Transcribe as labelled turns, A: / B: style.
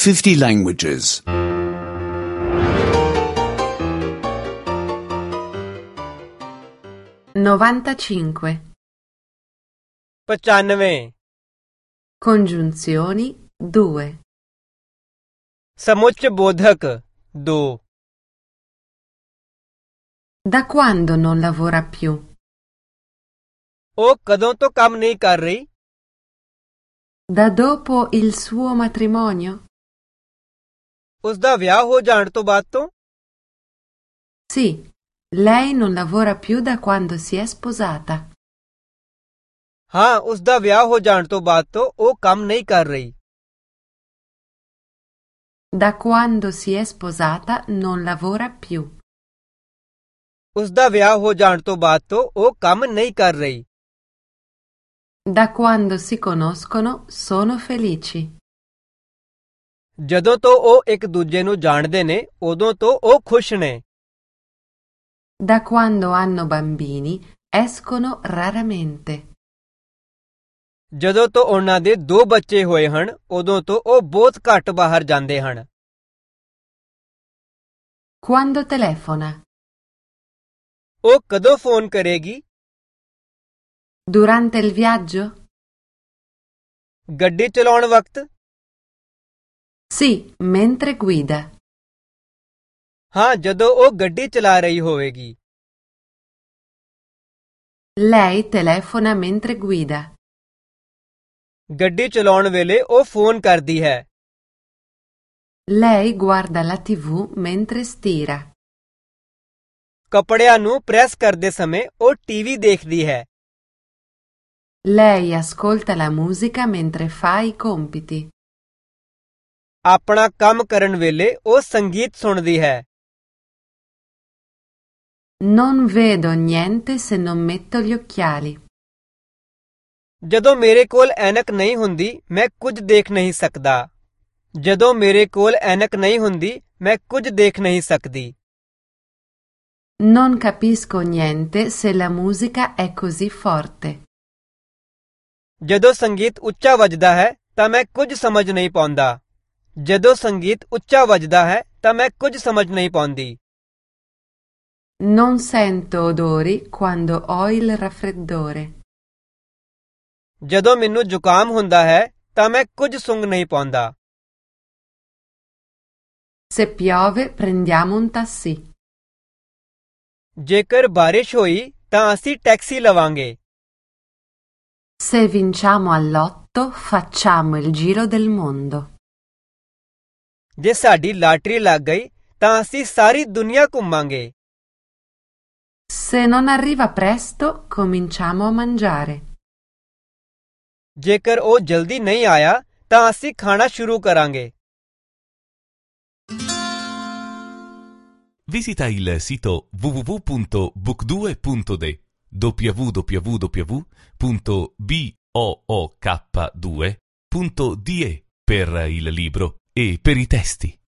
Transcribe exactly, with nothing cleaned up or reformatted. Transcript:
A: fifty languages.
B: novantacinque.
C: पचानवे
B: Congiunzioni due.
C: समुच्च बोधक दो
B: Da quando non lavora più?
C: ਉਹ ਕਦੋਂ ਤੋਂ ਕੰਮ ਨਹੀਂ ਕਰ ਰਹੀ?
B: Da dopo il suo matrimonio?
C: ਉਸ ਦਾ ਵਿਆਹ ਹੋ ਜਾਣ ਤੋਂ ਬਾਅਦ ਤੋਂ?
B: Sì, lei non lavora più da quando si è sposata.
C: ਹਾਂ, ਉਸ ਦਾ ਵਿਆਹ ਹੋ ਜਾਣ ਤੋਂ ਬਾਅਦ ਤੋਂ ਉਹ ਕੰਮ ਨਹੀਂ ਕਰ ਰਹੀ।
B: Da quando si è sposata non lavora più.
C: ਉਸ ਦਾ ਵਿਆਹ ਹੋ ਜਾਣ ਤੋਂ ਬਾਅਦ ਤੋਂ ਉਹ ਕੰਮ ਨਹੀਂ ਕਰ ਰਹੀ।
B: Da quando si conoscono sono felici.
C: ਜਦੋਂ ਤੋਂ ਉਹ ਇੱਕ ਦੂਜੇ ਨੂੰ ਜਾਣਦੇ ਨੇ ਉਦੋਂ ਤੋਂ ਉਹ ਖੁਸ਼ ਨੇ।
B: Da quando hanno bambini escono raramente.
C: ਜਦੋਂ ਤੋਂ ਉਹਨਾਂ ਦੇ ਦੋ ਬੱਚੇ ਹੋਏ ਹਨ ਉਦੋਂ ਤੋਂ ਉਹ ਬਹੁਤ ਘੱਟ ਬਾਹਰ ਜਾਂਦੇ ਹਨ।
B: Quando telefona?
C: ਉਹ ਕਦੋਂ ਫੋਨ ਕਰੇਗੀ?
B: Durante il viaggio?
C: ਗੱਡੀ ਚਲਾਉਣ ਵਕਤ?
B: Sì, mentre guida.
C: ਹਾਂ, ਜਦੋਂ ਉਹ ਗੱਡੀ ਚਲਾ ਰਹੀ ਹੋਵੇਗੀ।
B: Lei telefona mentre guida.
C: ਗੱਡੀ ਚਲਾਉਣ ਵੇਲੇ ਉਹ ਫੋਨ ਕਰਦੀ ਹੈ।
B: Lei guarda la tivù mentre stira.
C: ਕੱਪੜਿਆਂ ਨੂੰ ਪ੍ਰੈਸ ਕਰਦੇ ਸਮੇਂ ਉਹ ਟੀਵੀ ਦੇਖਦੀ ਹੈ।
B: Lei ascolta la musica mentre fa i compiti.
C: ਆਪਣਾ ਕੰਮ ਕਰਨ ਵੇਲੇ ਉਹ ਸੰਗੀਤ ਸੁਣਦੀ ਹੈ।
B: Non vedo niente se non metto gli occhiali.
C: ਜਦੋਂ ਮੇਰੇ ਕੋਲ ਐਨਕ ਨਹੀਂ ਹੁੰਦੀ ਮੈਂ ਕੁਝ ਦੇਖ ਨਹੀਂ ਸਕਦਾ। ਜਦੋਂ ਮੇਰੇ ਕੋਲ ਐਨਕ ਨਹੀਂ ਹੁੰਦੀ ਮੈਂ ਕੁਝ ਦੇਖ ਨਹੀਂ ਸਕਦੀ।
B: Non capisco niente se la musica è così forte.
C: ਜਦੋਂ ਸੰਗੀਤ ਉੱਚਾ ਵੱਜਦਾ ਹੈ ਤਾਂ ਮੈਂ ਕੁਝ ਸਮਝ ਨਹੀਂ ਪਾਉਂਦਾ। ਜਦੋਂ ਸੰਗੀਤ ਉੱਚਾ ਵੱਜਦਾ ਹੈ ਤਾਂ ਮੈਂ ਕੁਝ ਸਮਝ ਨਹੀਂ ਪਾਉਂਦੀ।
B: Non sento odori quando ho il raffreddore.
C: ਜਦੋਂ ਮੈਨੂੰ ਜ਼ੁਕਾਮ ਹੁੰਦਾ ਹੈ ਤਾਂ ਮੈਂ ਕੁਝ ਸੁੰਘ ਨਹੀਂ ਪਾਉਂਦਾ।
B: Se piove prendiamo un taxi.
C: ਜੇਕਰ ਬਾਰਿਸ਼ ਹੋਈ ਤਾਂ ਅਸੀਂ ਟੈਕਸੀ ਲਵਾਂਗੇ।
B: Se vinciamo al lotto facciamo il giro del mondo.
C: ਜੇ ਸਾਡੀ ਲਾਟਰੀ ਲੱਗ ਗਈ ਤਾਂ ਅਸੀਂ ਸਾਰੀ ਦੁਨੀਆ ਘੁੰਮਾਂਗੇ।
B: Se non arriva presto cominciamo a mangiare.
C: ਜੇਕਰ ਉਹ ਜਲਦੀ ਨਹੀਂ ਆਇਆ ਤਾਂ ਅਸੀਂ ਖਾਣਾ ਸ਼ੁਰੂ ਕਰਾਂਗੇ।
D: Visita il sito w w w punto book due punto d w w w punto book due punto d e per il libro e per i testi.